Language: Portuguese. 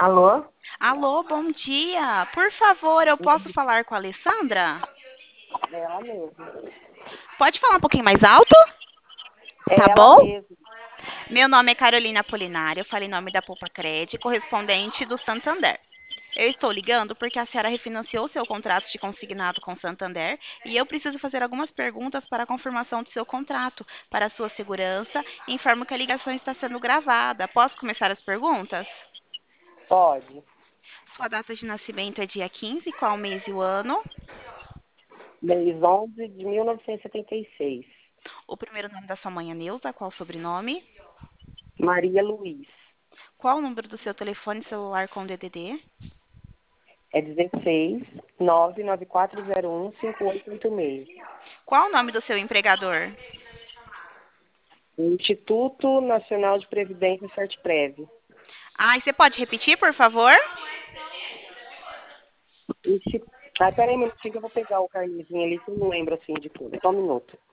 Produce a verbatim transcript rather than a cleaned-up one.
Alô? Alô, bom dia. Por favor, eu posso falar com a Alessandra? É ela mesmo. Pode falar um pouquinho mais alto? É Tá ela bom? mesmo. Meu nome é Carolina Polinário, eu falo em nome da Poupa Cred, correspondente do Santander. Eu estou ligando porque a senhora refinanciou seu contrato de consignado com o Santander e eu preciso fazer algumas perguntas para a confirmação do seu contrato, para a sua segurança, e informo que a ligação está sendo gravada. Posso começar as perguntas? Pode. Sua data de nascimento é dia quinze, qual mês e o ano? Mês onze de mil novecentos e setenta e seis. O primeiro nome da sua mãe é Neuza, qual o sobrenome? Maria Luiz. Qual o número do seu telefone celular com D D D? É dezesseis, nove nove quatro zero um, cinco oito oito seis. Qual o nome do seu empregador? Instituto Nacional de Previdência Sertprev. Ah, e você pode repetir, por favor? Insti... Ah, peraí um minutinho que eu vou pegar o carnezinho ali que eu não lembro assim de tudo. Só um minuto.